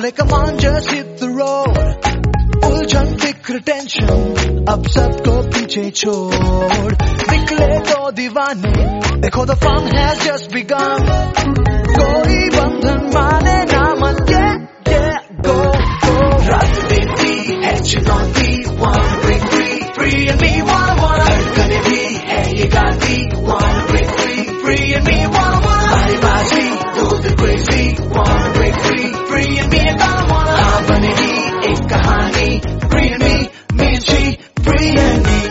बोले come on just hit the road, उलझन फिक्र टेंशन अब सबको पीछे छोड़, निकले तो दीवाने, देखो the fun has just begun, कोई बंधन माने ना मन, yeah, go, रात देती है चुनौती, wanna break free and me wanna, धड़कने भी है ये गाती, wanna break free and me wanna, हमारी बाजी, do the crazy, wanna break free and me wanna, हाँ बनेगी एक कहानी, free and me and she, free and me.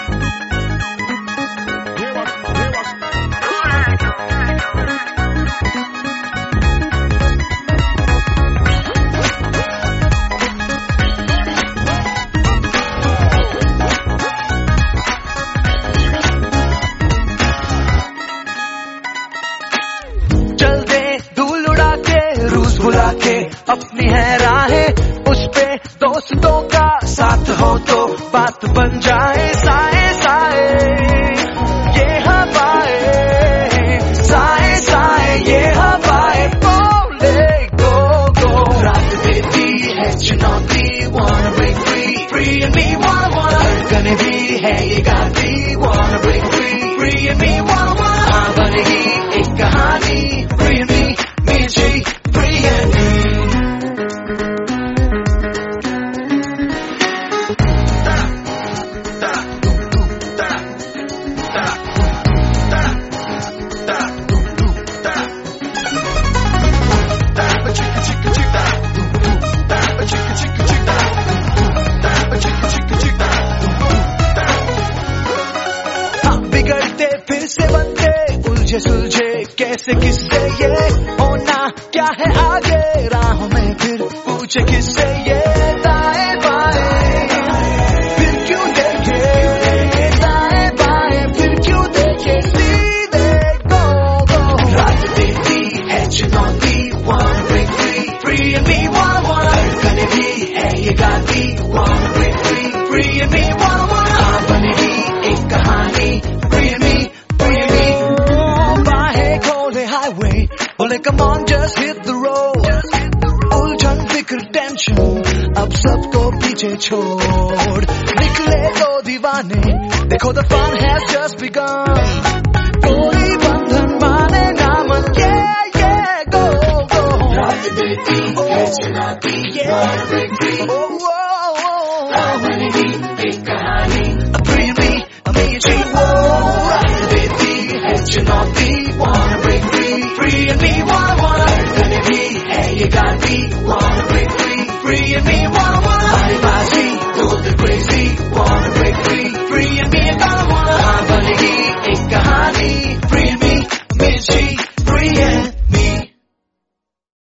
बुला के अपनी है राहें, उस पे दोस्तों का साथ हो तो बात बन जाए, साए साए ये हवाएं, साए साए ये हवाएं, बोले गो रात देती है चुनौती, wanna break free and me wanna, धड़कने भी है ये गाती, wanna break free and me wanna, हाँ बनेगी एक कहानी, free and me and she, free and me. बिगड़ते फिर से बनते, उलझे सुलझे कैसे किससे ये होना क्या है आगे, राहों में फिर पूछे किससे ये दाएं बाएं, फिर क्यों देखे दाएं बाएं, फिर क्यों देखे सीधे गो, रात देती है चुनौती, wanna break free and me wanna, धड़कने भी है ये गाती, wanna break free and me wanna, हाँ बनेगी एक कहानी, free and me बाहें खोले highway, बोले come on just hit the road, उलझन फिक्र टेंशन अब सबको पीछे छोड़, निकले तो दीवाने, देखो the fun has just begun.